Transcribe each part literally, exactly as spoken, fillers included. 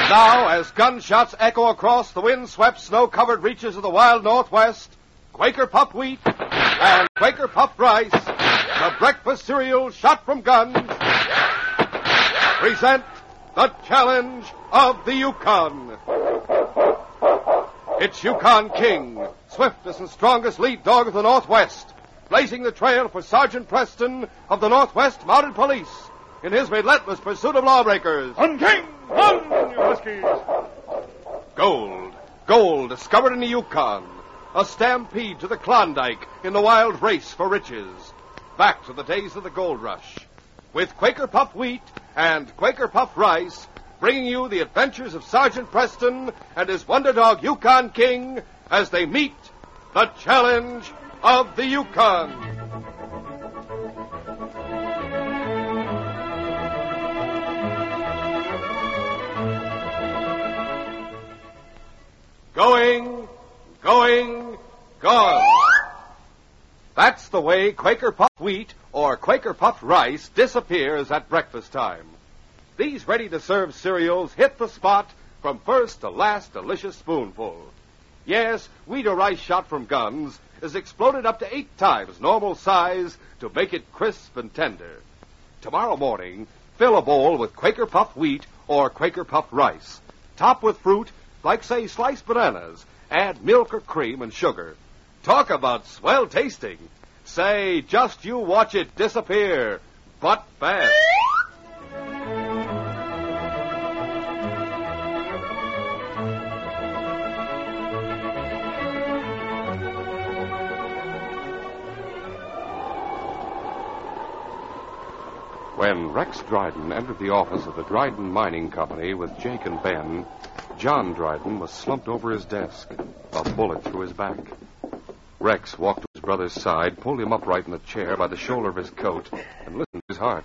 Now, as gunshots echo across the wind-swept, snow-covered reaches of the wild Northwest, Quaker Puffed Wheat and Quaker Puffed Rice, the breakfast cereal shot from guns, present the challenge of the Yukon. It's Yukon King, swiftest and strongest lead dog of the Northwest, blazing the trail for Sergeant Preston of the Northwest Mounted Police in his relentless pursuit of lawbreakers. On, King! On, you huskies! Gold. Gold discovered in the Yukon. A stampede to the Klondike in the wild race for riches. Back to the days of the gold rush. With Quaker Puffed Wheat and Quaker Puffed Rice, bringing you the adventures of Sergeant Preston and his wonder dog Yukon King as they meet the challenge of the Yukon. Going, going, gone. That's the way Quaker Puffed Wheat or Quaker Puffed Rice disappears at breakfast time. These ready-to-serve cereals hit the spot from first to last delicious spoonful. Yes, wheat or rice shot from guns is exploded up to eight times normal size to make it crisp and tender. Tomorrow morning, fill a bowl with Quaker Puffed Wheat or Quaker Puffed Rice. Top with fruit, like, say, sliced bananas. Add milk or cream and sugar. Talk about swell tasting. Say, just you watch it disappear, but fast. When Rex Dryden entered the office of the Dryden Mining Company with Jake and Ben, John Dryden was slumped over his desk, a bullet through his back. Rex walked to his brother's side, pulled him upright in the chair by the shoulder of his coat, and listened to his heart.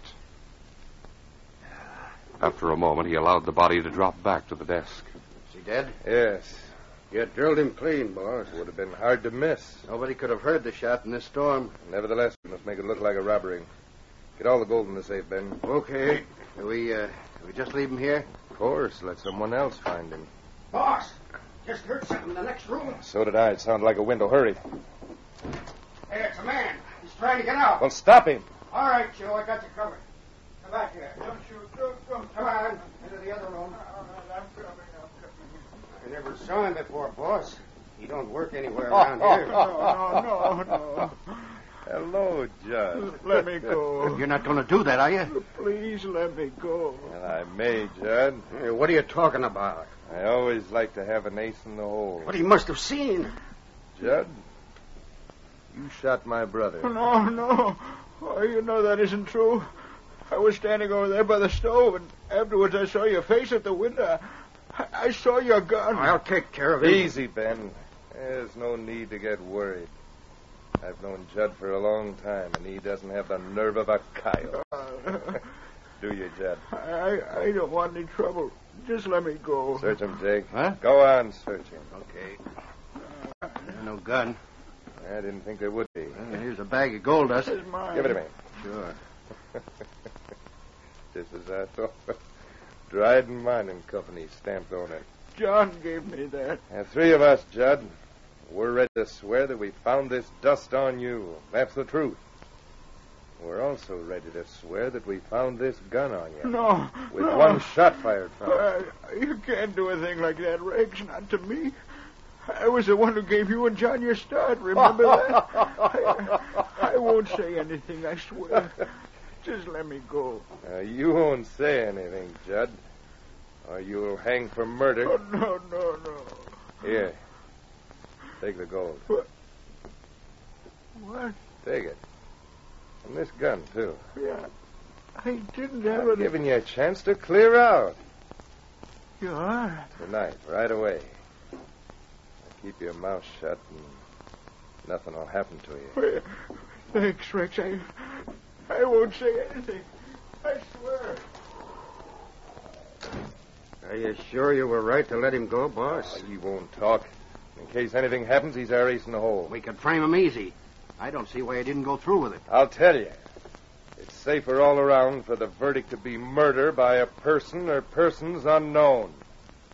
After a moment, he allowed the body to drop back to the desk. Is he dead? Yes. You drilled him clean, boss. It would have been hard to miss. Nobody could have heard the shot in this storm. Nevertheless, we must make it look like a robbery. Get all the gold in the safe, Ben. Okay. Do we, uh, do we just leave him here? Of course. Let someone else find him. Boss, just heard something in the next room. So did I. It sounded like a window. Hurry. Hey, it's a man. He's trying to get out. Well, stop him. All right, Joe, I got you covered. Come back here. Don't shoot. Don't, don't. Come on. Into the other room. I'm coming. I'm coming. I never saw him before, boss. He don't work anywhere around here. No, no, no, no. Hello, Judge. Let me go. You're not going to do that, are you? Please let me go. Well, I may, Judd. Hey, what are you talking about? I always like to have an ace in the hole. What he must have seen. Judd, you shot my brother. No, no. Oh, you know that isn't true. I was standing over there by the stove, and afterwards I saw your face at the window. I, I saw your gun. I'll take care of him. Easy, Ben. There's no need to get worried. I've known Judd for a long time, and he doesn't have the nerve of a coyote. Uh, Do you, Judd? I, I don't want any trouble. Just let me go. Search him, Jake. Huh? Go on, search him. Okay. There's no gun. I didn't think there would be. Well, here's a bag of gold dust. This is mine. Give it to me. Sure. This is I thought. Dryden Mining Company stamped on it. John gave me that. And three of us, Judd. We're ready to swear that we found this dust on you. That's the truth. We're also ready to swear that we found this gun on you. No. With no. one shot fired from it. Uh, you can't do a thing like that, Rex. Not to me. I was the one who gave you and John your start. Remember that? I, I won't say anything, I swear. Just let me go. Uh, you won't say anything, Judd. Or you'll hang for murder. Oh, no, no, no. Here. Take the gold. What? What? Take it. And this gun, too. Yeah. I didn't have I'm it. giving you a chance to clear out. You are? Tonight, right away. Keep your mouth shut and nothing will happen to you. Well, thanks, Rex. I, I won't say anything. I swear. Are you sure you were right to let him go, boss? He won't talk. In case anything happens, he's our ace in the hole. We could frame him easy. I don't see why he didn't go through with it. I'll tell you. It's safer all around for the verdict to be murder by a person or persons unknown.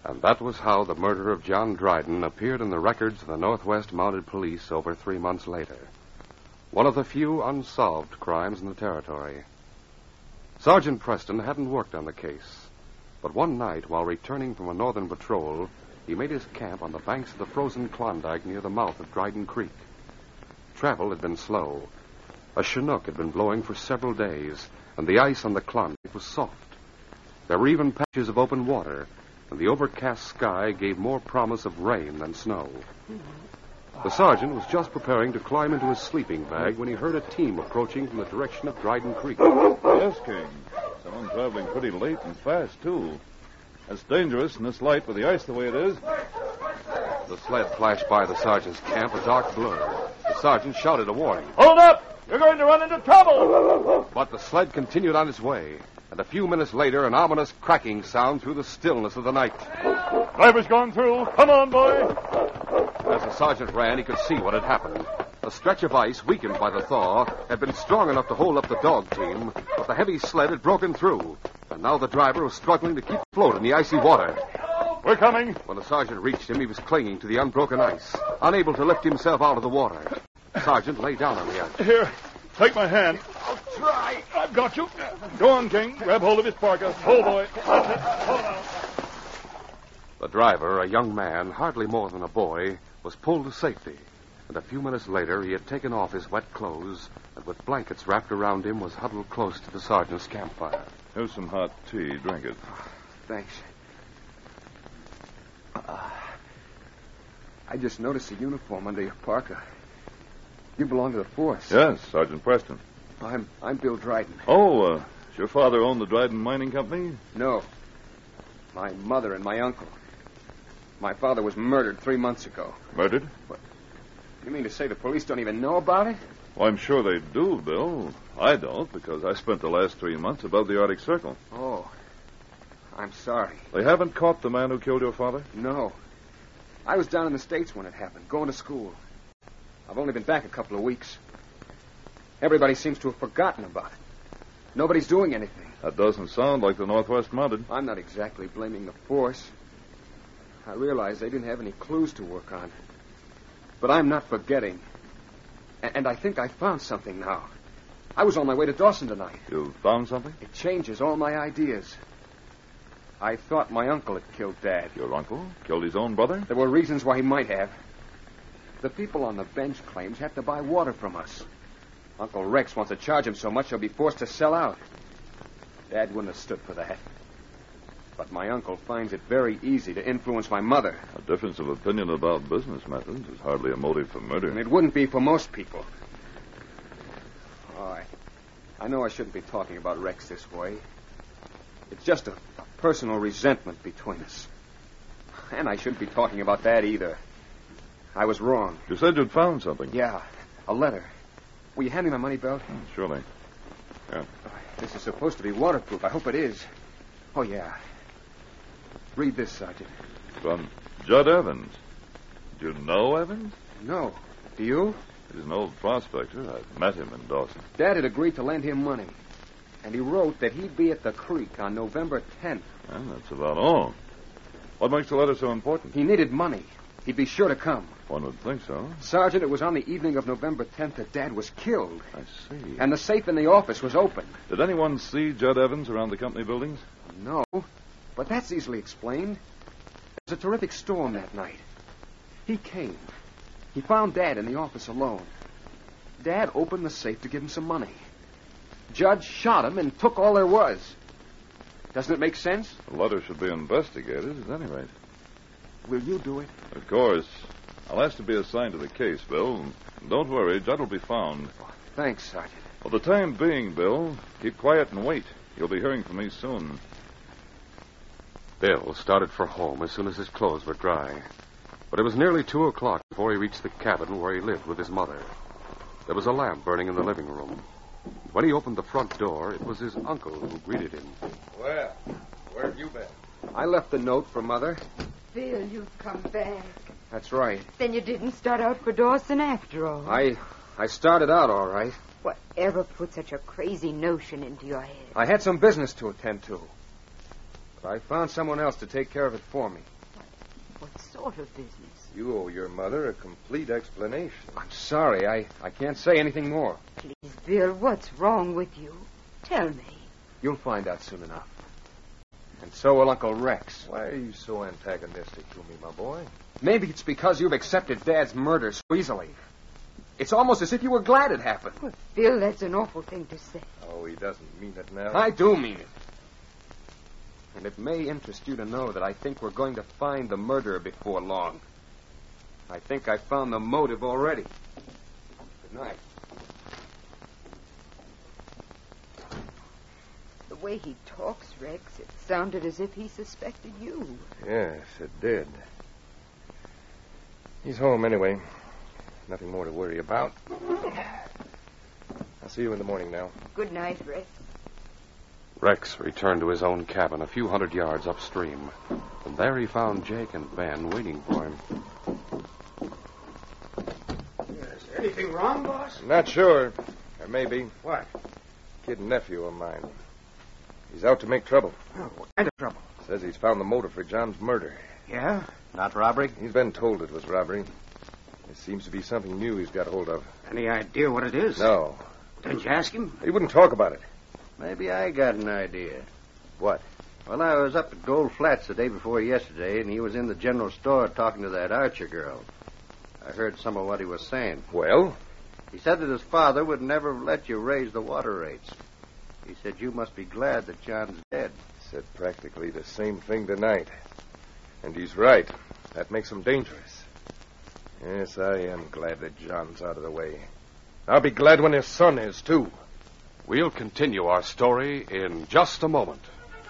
And that was how the murder of John Dryden appeared in the records of the Northwest Mounted Police over three months later. One of the few unsolved crimes in the territory. Sergeant Preston hadn't worked on the case, but one night while returning from a northern patrol, he made his camp on the banks of the frozen Klondike near the mouth of Dryden Creek. Travel had been slow. A chinook had been blowing for several days, and the ice on the Klondike was soft. There were even patches of open water, and the overcast sky gave more promise of rain than snow. The sergeant was just preparing to climb into his sleeping bag when he heard a team approaching from the direction of Dryden Creek. Yes, King. Someone traveling pretty late and fast, too. That's dangerous in this light with the ice the way it is. The sled flashed by the sergeant's camp, a dark blur. The sergeant shouted a warning. Hold up! You're going to run into trouble! But the sled continued on its way, and a few minutes later, an ominous cracking sound through the stillness of the night. Driver's gone through. Come on, boy. As the sergeant ran, he could see what had happened. A stretch of ice, weakened by the thaw, had been strong enough to hold up the dog team, but the heavy sled had broken through, and now the driver was struggling to keep afloat in the icy water. We're coming. When the sergeant reached him, he was clinging to the unbroken ice, unable to lift himself out of the water. The sergeant lay down on the ice. Here, take my hand. I'll try. I've got you. Go on, King. Grab hold of his parka. Hold, boy. That's it. Hold on. The driver, a young man, hardly more than a boy, was pulled to safety. And a few minutes later, he had taken off his wet clothes and with blankets wrapped around him was huddled close to the sergeant's campfire. Here's some hot tea. Drink it. Thanks. Uh, I just noticed a uniform under your parka. You belong to the force. Yes, Sergeant Preston. I'm I'm Bill Dryden. Oh, uh, does your father own the Dryden Mining Company? No. My mother and my uncle. My father was murdered three months ago. Murdered? What? You mean to say the police don't even know about it? Well, I'm sure they do, Bill. I don't, because I spent the last three months above the Arctic Circle. Oh. I'm sorry. They haven't caught the man who killed your father? No. I was down in the States when it happened, going to school. I've only been back a couple of weeks. Everybody seems to have forgotten about it. Nobody's doing anything. That doesn't sound like the Northwest Mounted. I'm not exactly blaming the force. I realize they didn't have any clues to work on. But I'm not forgetting. A- and I think I found something now. I was on my way to Dawson tonight. You found something? It changes all my ideas. I thought my uncle had killed Dad. Your uncle killed his own brother? There were reasons why he might have. The people on the bench claims have to buy water from us. Uncle Rex wants to charge him so much he'll be forced to sell out. Dad wouldn't have stood for that. But my uncle finds it very easy to influence my mother. A difference of opinion about business methods is hardly a motive for murder. And it wouldn't be for most people. All right. I know I shouldn't be talking about Rex this way. It's just a, a personal resentment between us. And I shouldn't be talking about that either. I was wrong. You said you'd found something. Yeah, a letter. Will you hand me my money belt? Oh, surely. Yeah. Uh, this is supposed to be waterproof. I hope it is. Oh, yeah. Read this, Sergeant. From Judd Evans. Do you know Evans? No. Do you? He's an old prospector. I've met him in Dawson. Dad had agreed to lend him money. And he wrote that he'd be at the creek on November tenth. Well, that's about all. What makes the letter so important? He needed money. He'd be sure to come. One would think so. Sergeant, it was on the evening of November tenth that Dad was killed. I see. And the safe in the office was open. Did anyone see Judd Evans around the company buildings? No, but that's easily explained. There was a terrific storm that night. He came. He found Dad in the office alone. Dad opened the safe to give him some money. Judd shot him and took all there was. Doesn't it make sense? The letter should be investigated at any rate. Will you do it? Of course. I'll ask to be assigned to the case, Bill. Don't worry, Judd will be found. Oh, thanks, Sergeant. For the time being, Bill, keep quiet and wait. You'll be hearing from me soon. Bill started for home as soon as his clothes were dry. But it was nearly two o'clock before he reached the cabin where he lived with his mother. There was a lamp burning in the living room. When he opened the front door, it was his uncle who greeted him. Well, where have you been? I left the note for Mother. Bill, you've come back. That's right. Then you didn't start out for Dawson after all. I I started out all right. Whatever put such a crazy notion into your head? I had some business to attend to. But I found someone else to take care of it for me. sort of business? You owe your mother a complete explanation. I'm sorry. I, I can't say anything more. Please, Bill, what's wrong with you? Tell me. You'll find out soon enough. And so will Uncle Rex. Why are you so antagonistic to me, my boy? Maybe it's because you've accepted Dad's murder so easily. It's almost as if you were glad it happened. Well, Bill, that's an awful thing to say. Oh, he doesn't mean it now. I do mean it. And it may interest you to know that I think we're going to find the murderer before long. I think I found the motive already. Good night. The way he talks, Rex, it sounded as if he suspected you. Yes, it did. He's home anyway. Nothing more to worry about. I'll see you in the morning now. Good night, Rex. Rex returned to his own cabin a few hundred yards upstream. And there he found Jake and Ben waiting for him. Is there anything wrong, boss? Not sure. There may be. What? Kid and nephew of mine. He's out to make trouble. Oh, what kind of trouble? Says he's found the motive for John's murder. Yeah? Not robbery? He's been told it was robbery. There seems to be something new he's got hold of. Any idea what it is? No. Didn't you ask him? He wouldn't talk about it. Maybe I got an idea. What? Well, I was up at Gold Flats the day before yesterday, and he was in the general store talking to that Archer girl. I heard some of what he was saying. Well? He said that his father would never have let you raise the water rates. He said you must be glad that John's dead. Said practically the same thing tonight. And he's right. That makes him dangerous. Yes, I am glad that John's out of the way. I'll be glad when his son is, too. We'll continue our story in just a moment.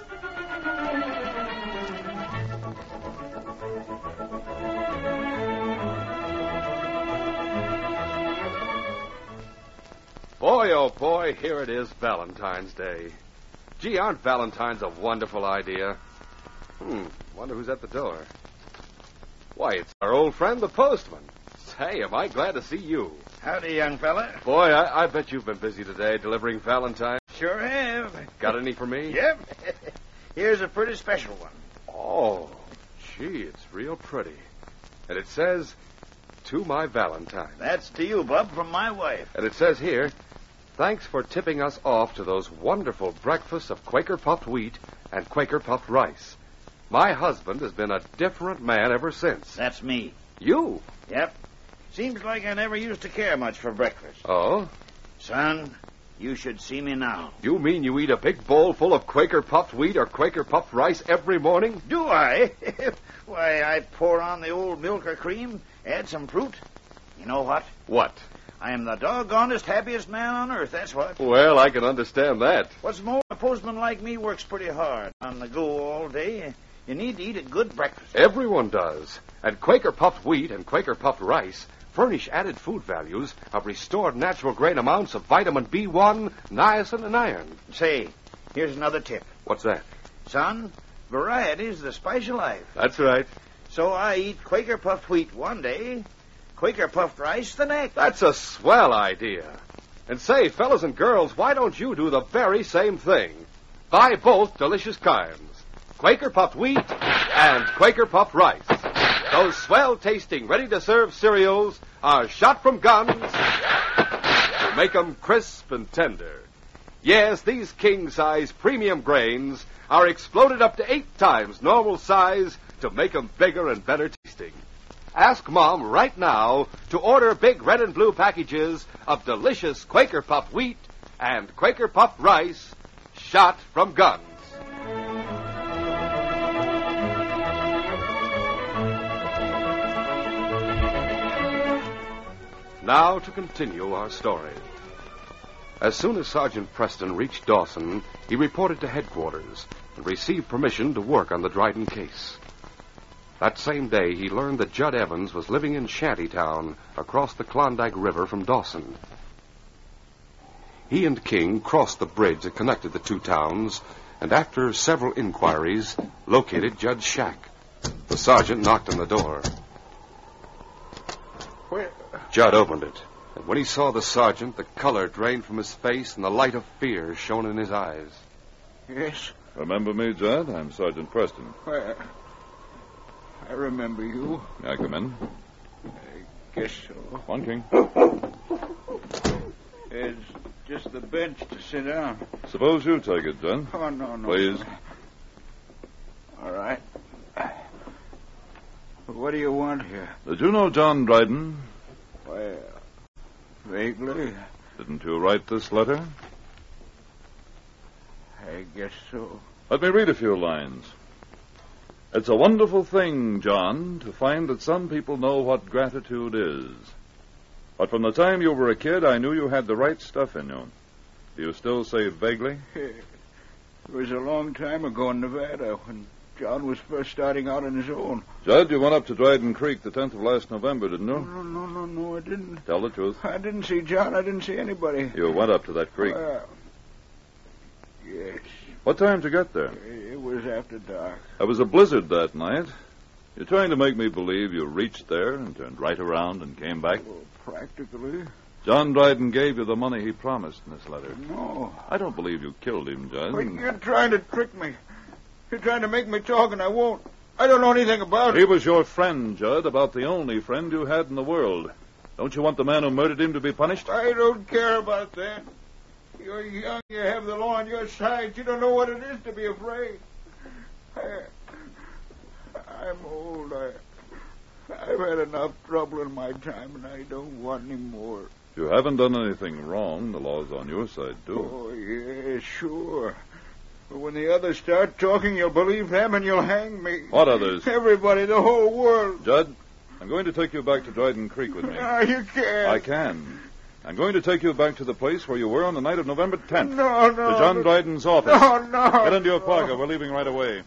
Boy, oh boy, here it is, Valentine's Day. Gee, aren't Valentines a wonderful idea? Hmm, wonder who's at the door. Why, it's our old friend, the postman. Say, am I glad to see you. Howdy, young fella. Boy, I, I bet you've been busy today delivering Valentine. Sure have. Got any for me? Yep. Here's a pretty special one. Oh, gee, it's real pretty. And it says, to my Valentine. That's to you, Bub, from my wife. And it says here, thanks for tipping us off to those wonderful breakfasts of Quaker puffed wheat and Quaker puffed rice. My husband has been a different man ever since. That's me. You? Yep. Seems like I never used to care much for breakfast. Oh? Son, you should see me now. You mean you eat a big bowl full of Quaker puffed wheat or Quaker puffed rice every morning? Do I? Why, I pour on the old milk or cream, add some fruit. You know what? What? I am the doggonest happiest man on earth, that's what. Well, I can understand that. What's more, a postman like me works pretty hard. On the go all day. You need to eat a good breakfast. Everyone does. And Quaker puffed wheat and Quaker puffed rice furnish added food values of restored natural grain amounts of vitamin B one, niacin, and iron. Say, here's another tip. What's that? Son, variety's the spice of life. That's right. So I eat Quaker puffed wheat one day, Quaker puffed rice the next. That's a swell idea. And say, fellas and girls, why don't you do the very same thing? Buy both delicious kinds. Quaker puffed wheat and Quaker puffed rice. Those swell-tasting, ready-to-serve cereals are shot from guns to make them crisp and tender. Yes, these king-size premium grains are exploded up to eight times normal size to make them bigger and better tasting. Ask Mom right now to order big red and blue packages of delicious Quaker puffed wheat and Quaker puffed rice shot from guns. Now to continue our story. As soon as Sergeant Preston reached Dawson, he reported to headquarters and received permission to work on the Dryden case. That same day, he learned that Judd Evans was living in Shantytown across the Klondike River from Dawson. He and King crossed the bridge that connected the two towns, and after several inquiries, located Judd's shack. The sergeant knocked on the door. Where? Judd opened it, and when he saw the sergeant, the color drained from his face and the light of fear shone in his eyes. Yes. Remember me, Judd? I'm Sergeant Preston. Where? I remember you. May I come in? I guess so. One, King. It's just the bench to sit down. Suppose you take it, Judd. Oh, no, no. Please. No. All right. What do you want here? Did you know John Dryden? Well, vaguely. Didn't you write this letter? I guess so. Let me read a few lines. It's a wonderful thing, John, to find that some people know what gratitude is. But from the time you were a kid, I knew you had the right stuff in you. Do you still say vaguely? It was a long time ago in Nevada when John was first starting out on his own. Judd, you went up to Dryden Creek the tenth of last November, didn't you? No, no, no, no, I didn't. Tell the truth. I didn't see John. I didn't see anybody. You went up to that creek. Well, yes. What time did you get there? It was after dark. There was a blizzard that night. You're trying to make me believe you reached there and turned right around and came back? Well, practically. John Dryden gave you the money he promised in this letter. No. I don't believe you killed him, Judd. Well, you're trying to trick me. You're trying to make me talk, and I won't. I don't know anything about it. He was your friend, Judd, about the only friend you had in the world. Don't you want the man who murdered him to be punished? I don't care about that. You're young. You have the law on your side. You don't know what it is to be afraid. I, I'm old. I, I've had enough trouble in my time, and I don't want any more. You haven't done anything wrong. The law's on your side, too. Oh, yeah, sure. But when the others start talking, you'll believe them and you'll hang me. What others? Everybody, the whole world. Judd, I'm going to take you back to Dryden Creek with me. No, you can't. I can. I'm going to take you back to the place where you were on the night of November tenth. No, no. To John no. Dryden's office. No, no. Get into your no. parka. We're leaving right away.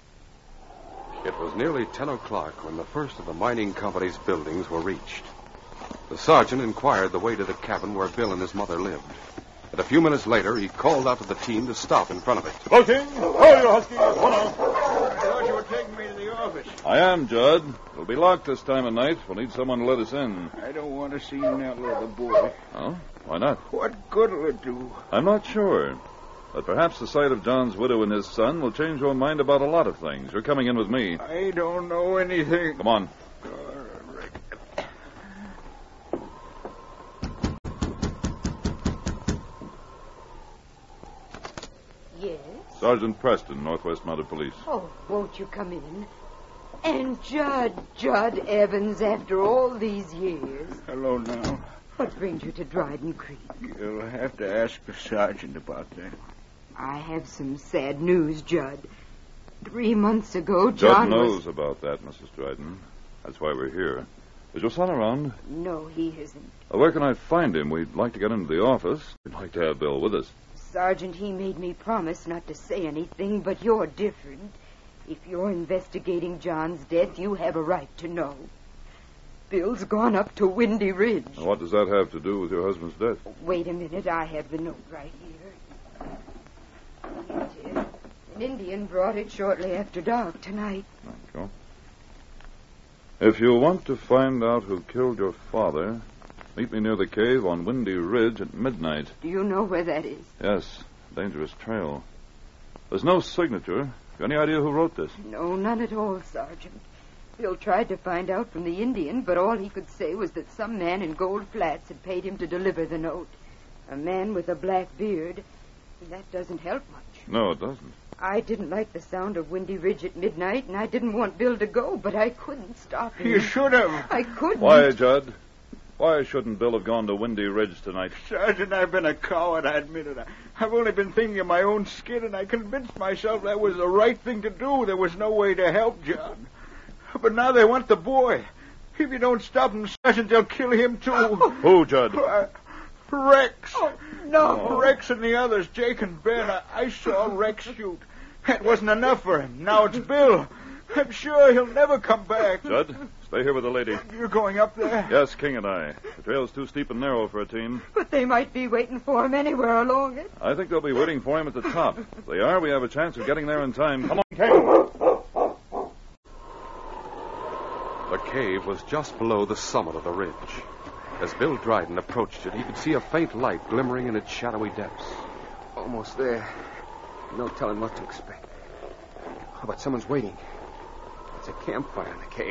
It was nearly ten o'clock when the first of the mining company's buildings were reached. The sergeant inquired the way to the cabin where Bill and his mother lived. And a few minutes later, he called out to the team to stop in front of it. Hello, King. Oh, you husky. Come on. I thought you were taking me to the office. I am, Judd. It'll be locked this time of night. We'll need someone to let us in. I don't want to see that little boy. Oh? Why not? What good will it do? I'm not sure. But perhaps the sight of John's widow and his son will change your mind about a lot of things. You're coming in with me. I don't know anything. Come on. Yes? Sergeant Preston, Northwest Mounted Police. Oh, won't you come in? And Judd, Judd Evans, after all these years. Hello now. What brings you to Dryden Creek? You'll have to ask the sergeant about that. I have some sad news, Judd. Three months ago, Judd John knows was... about that, Missus Dryden. That's why we're here. Is your son around? No, he isn't. Uh, where can I find him? We'd like to get into the office. We'd like to have Bill with us. Sergeant, he made me promise not to say anything, but you're different. If you're investigating John's death, you have a right to know. Bill's gone up to Windy Ridge. And what does that have to do with your husband's death? Wait a minute, I have the note right here. Here it is. An Indian brought it shortly after dark tonight. Thank you. If you want to find out who killed your father, meet me near the cave on Windy Ridge at midnight. Do you know where that is? Yes, dangerous trail. There's no signature. You any idea who wrote this? No, none at all, Sergeant. Bill tried to find out from the Indian, but all he could say was that some man in Gold Flats had paid him to deliver the note. A man with a black beard. And that doesn't help much. No, it doesn't. I didn't like the sound of Windy Ridge at midnight, and I didn't want Bill to go, but I couldn't stop him. You should have. I couldn't. Why, Judd? Why shouldn't Bill have gone to Windy Ridge tonight? Sergeant, I've been a coward, I admit it. I've only been thinking of my own skin, and I convinced myself that was the right thing to do. There was no way to help John. But now they want the boy. If you don't stop them, Sergeant, they'll kill him, too. Who, Judd? Uh, Rex. Oh, no. Rex and the others, Jake and Ben. I, I saw Rex shoot. That wasn't enough for him. Now it's Bill. I'm sure he'll never come back. Judd, stay here with the lady. You're going up there? Yes, King and I. The trail's too steep and narrow for a team. But they might be waiting for him anywhere along it. I think they'll be waiting for him at the top. If they are, we have a chance of getting there in time. Come on, King. The cave was just below the summit of the ridge. As Bill Dryden approached it, he could see a faint light glimmering in its shadowy depths. Almost there. No telling what to expect. Oh, but someone's waiting. It's It's a campfire in the cave.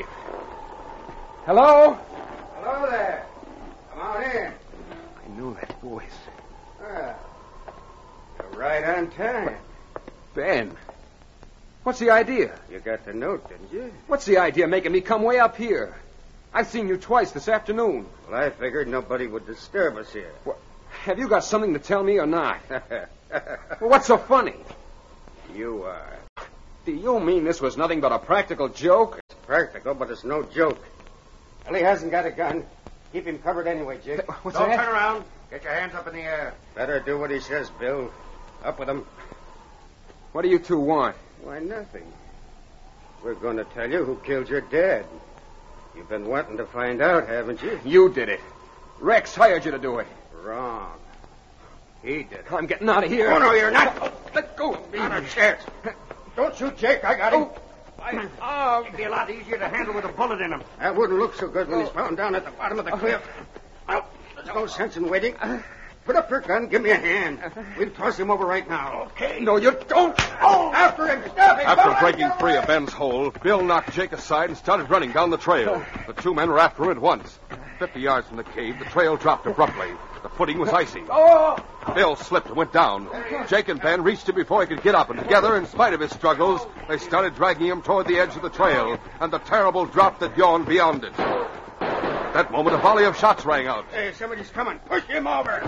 Hello? Hello there. Come on in. I knew that voice. Ah, you're right on time. Ben, what's the idea? You got the note, didn't you? What's the idea making me come way up here? I've seen you twice this afternoon. Well, I figured nobody would disturb us here. What, have you got something to tell me or not? Well, what's so funny? You are. Do you mean this was nothing but a practical joke? It's practical, but it's no joke. Well, he hasn't got a gun. Keep him covered anyway, Jake. What's Don't that? turn around. Get your hands up in the air. Better do what he says, Bill. Up with him. What do you two want? Why, nothing. We're going to tell you who killed your dad. You've been wanting to find out, haven't you? You did it. Rex hired you to do it. Wrong. He did it. I'm getting out of here. Oh, no, you're not. Let go of me. Not a chance. Don't shoot, Jake. I got him. Oh. I, oh, it'd be a lot easier to handle with a bullet in him. That wouldn't look so good when he's found down at the bottom of the cliff. Well, there's no sense in waiting. Put up your gun. Give me a hand. We'll toss him over right now. Okay. No, you don't. Oh, after him. Stop him. After breaking free of Ben's hold, Bill knocked Jake aside and started running down the trail. The two men were after him at once. Fifty yards from the cave, the trail dropped abruptly. The footing was icy. Oh! Bill slipped and went down. Jake and Ben reached him before he could get up, and together, in spite of his struggles, they started dragging him toward the edge of the trail and the terrible drop that yawned beyond it. At that moment, a volley of shots rang out. Hey, somebody's coming. Push him over.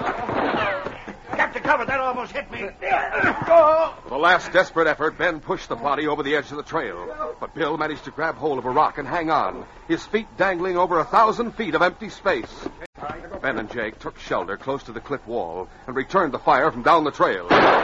Got to cover. That almost hit me. Go. With a last desperate effort, Ben pushed the body over the edge of the trail. But Bill managed to grab hold of a rock and hang on, his feet dangling over a thousand feet of empty space. Ben and Jake took shelter close to the cliff wall and returned the fire from down the trail.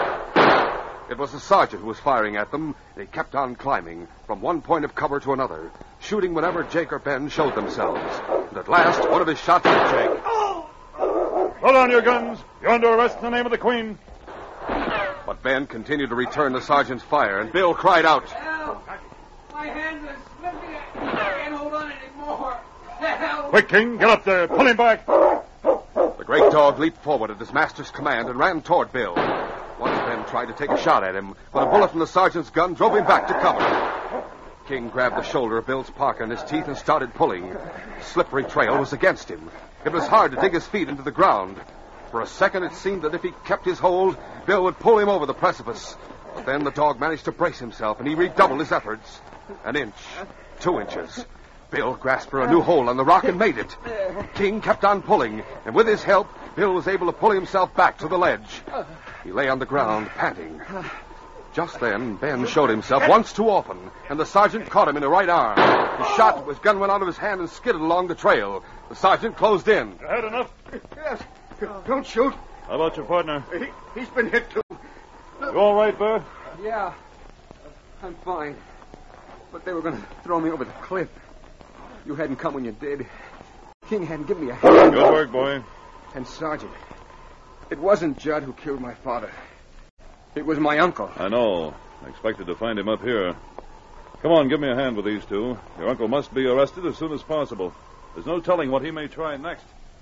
It was the sergeant who was firing at them, and he kept on climbing from one point of cover to another, shooting whenever Jake or Ben showed themselves. And at last, one of his shots hit Jake. Hold on your guns. You're under arrest in the name of the Queen. But Ben continued to return the sergeant's fire, and Bill cried out. Help! My hands are slipping. I can't hold on anymore. Help! Quick, King, get up there. Pull him back. The great dog leaped forward at his master's command and ran toward Bill. One of them tried to take a shot at him, but a bullet from the sergeant's gun drove him back to cover. King grabbed the shoulder of Bill's parka in his teeth and started pulling. The slippery trail was against him. It was hard to dig his feet into the ground. For a second, it seemed that if he kept his hold, Bill would pull him over the precipice. But then the dog managed to brace himself, and he redoubled his efforts. An inch, two inches. Bill grasped for a new hold on the rock and made it. King kept on pulling, and with his help, Bill was able to pull himself back to the ledge. He lay on the ground, panting. Just then, Ben showed himself once too often, and the sergeant caught him in the right arm. He shot, his gun went out of his hand and skidded along the trail. The sergeant closed in. You had enough? Yes. Don't shoot. How about your partner? He, he's been hit, too. You all right, Burr? Yeah. I'm fine. But they were going to throw me over the cliff. You hadn't come when you did. King hadn't given me a hand. Good work, boy. And, Sergeant, it wasn't Judd who killed my father. It was my uncle. I know. I expected to find him up here. Come on, give me a hand with these two. Your uncle must be arrested as soon as possible. There's no telling what he may try next.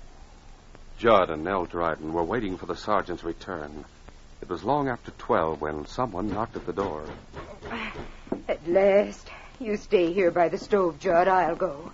Judd and Nell Dryden were waiting for the sergeant's return. It was long after twelve when someone knocked at the door. At last. You stay here by the stove, Judd. I'll go.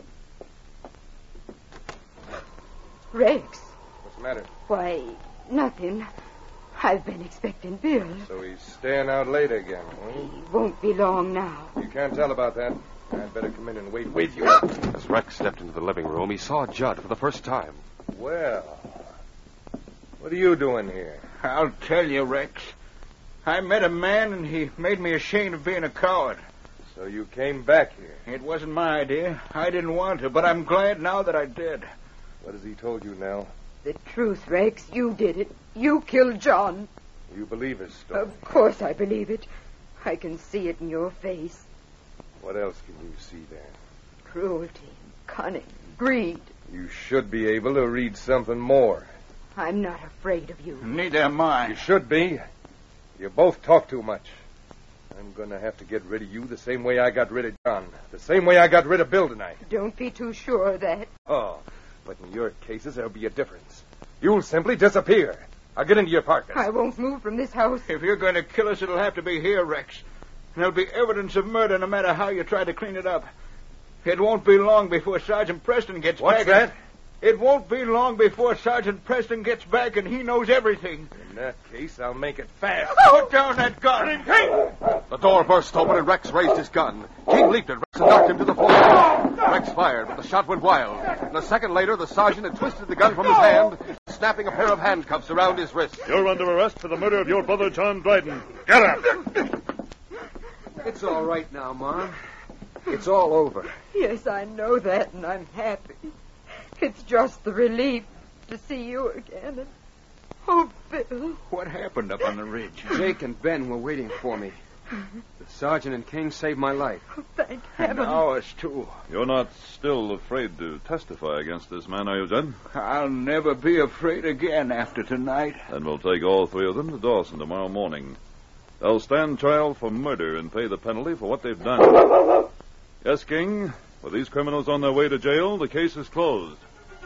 Rex. What's the matter? Why, nothing. I've been expecting Bill. So he's staying out late again, huh? He won't be long now. You can't tell about that. I'd better come in and wait with you. As Rex stepped into the living room, he saw Judd for the first time. Well, what are you doing here? I'll tell you, Rex. I met a man, and he made me ashamed of being a coward. So you came back here. It wasn't my idea. I didn't want to, but I'm glad now that I did. What has he told you, Nell? The truth, Rex. You did it. You killed John. You believe his story? Of course I believe it. I can see it in your face. What else can you see there? Cruelty, cunning, greed. You should be able to read something more. I'm not afraid of you. Neither am I. You should be. You both talk too much. I'm going to have to get rid of you the same way I got rid of John. The same way I got rid of Bill tonight. Don't be too sure of that. Oh, but in your cases, there'll be a difference. You'll simply disappear. I'll get into your parkas. I won't move from this house. If you're going to kill us, it'll have to be here, Rex. There'll be evidence of murder no matter how you try to clean it up. It won't be long before Sergeant Preston gets What's back. that? It won't be long before Sergeant Preston gets back and he knows everything. In that case, I'll make it fast. Put down that gun. King! The door burst open and Rex raised his gun. King leaped at Rex and knocked him to the floor. Rex fired, but the shot went wild. And a second later, the sergeant had twisted the gun from his hand, snapping a pair of handcuffs around his wrist. You're under arrest for the murder of your brother, John Dryden. Get up! It's all right now, Mom. It's all over. Yes, I know that, and I'm happy. It's just the relief to see you again. And... Oh, Bill. What happened up on the ridge? Jake and Ben were waiting for me. The sergeant and King saved my life. Oh, thank heaven. And ours, too. You're not still afraid to testify against this man, are you, Jed? I'll never be afraid again after tonight. Then we'll take all three of them to Dawson tomorrow morning. They'll stand trial for murder and pay the penalty for what they've done. Yes, King. With these criminals on their way to jail, the case is closed.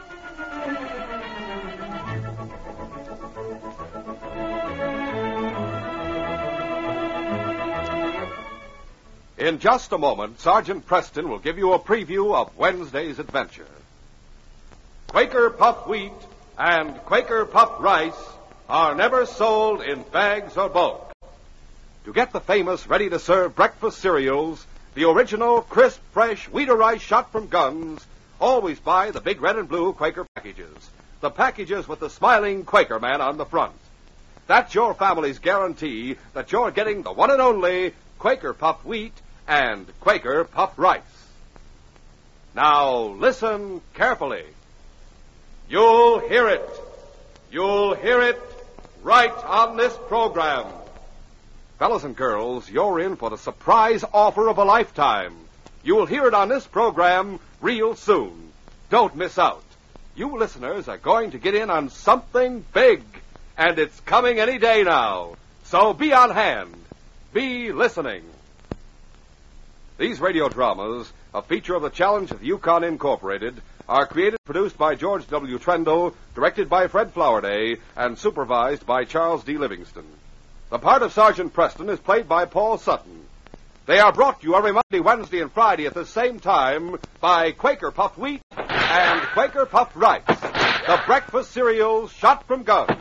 In just a moment, Sergeant Preston will give you a preview of Wednesday's adventure. Quaker Puff Wheat and Quaker Puff Rice are never sold in bags or bulk. To get the famous ready-to-serve breakfast cereals, the original crisp, fresh wheat or rice shot from guns, always buy the big red and blue Quaker packages. The packages with the smiling Quaker man on the front. That's your family's guarantee that you're getting the one and only Quaker Puff Wheat and Quaker Puff Rice. Now, listen carefully. You'll hear it. You'll hear it right on this program. Fellas and girls, you're in for the surprise offer of a lifetime. You'll hear it on this program real soon. Don't miss out. You listeners are going to get in on something big, and it's coming any day now. So be on hand. Be listening. These radio dramas, a feature of the Challenge of the Yukon Incorporated, are created and produced by George W. Trendle, directed by Fred Flowerday, and supervised by Charles D. Livingston. The part of Sergeant Preston is played by Paul Sutton. They are brought to you every Monday, Wednesday, and Friday at the same time by Quaker Puff Wheat and Quaker Puff Rice, the breakfast cereals shot from guns.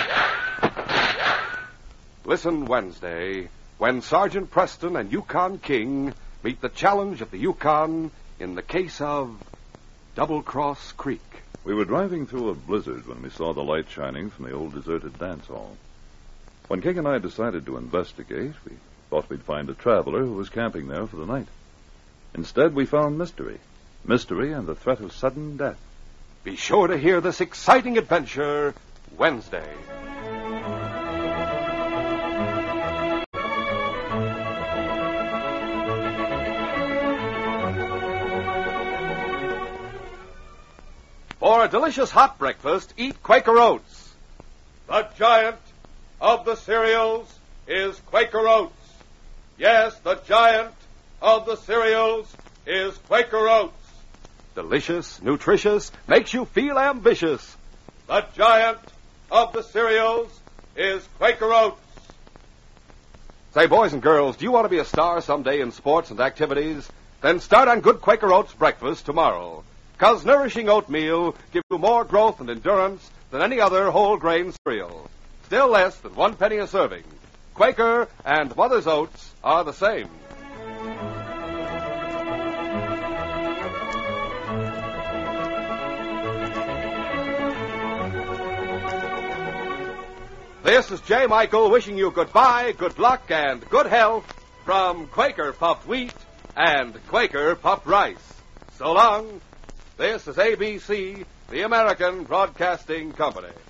Listen Wednesday when Sergeant Preston and Yukon King meet the challenge of the Yukon in the case of Double Cross Creek. We were driving through a blizzard when we saw the light shining from the old deserted dance hall. When King and I decided to investigate, we thought we'd find a traveler who was camping there for the night. Instead, we found mystery. Mystery and the threat of sudden death. Be sure to hear this exciting adventure Wednesday. For a delicious hot breakfast, eat Quaker Oats. The giant of the cereals is Quaker Oats. Yes, the giant of the cereals is Quaker Oats. Delicious, nutritious, makes you feel ambitious. The giant of the cereals is Quaker Oats. Say, boys and girls, do you want to be a star someday in sports and activities? Then start on good Quaker Oats breakfast tomorrow. 'Cause nourishing oatmeal gives you more growth and endurance than any other whole grain cereal. Still less than one penny a serving. Quaker and Mother's Oats are the same. This is J. Michael wishing you goodbye, good luck, and good health from Quaker Puffed Wheat and Quaker Puffed Rice. So long. This is A B C, the American Broadcasting Company.